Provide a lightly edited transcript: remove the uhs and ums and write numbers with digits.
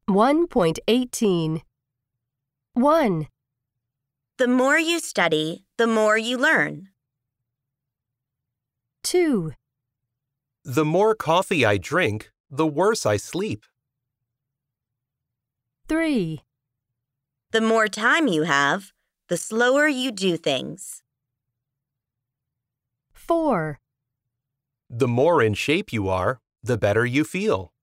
1.18 1, The more you study, the more you learn. 2, The more coffee I drink, the worse I sleep. 3, The more time you have, the slower you do things. 4, The more in shape you are, the better you feel.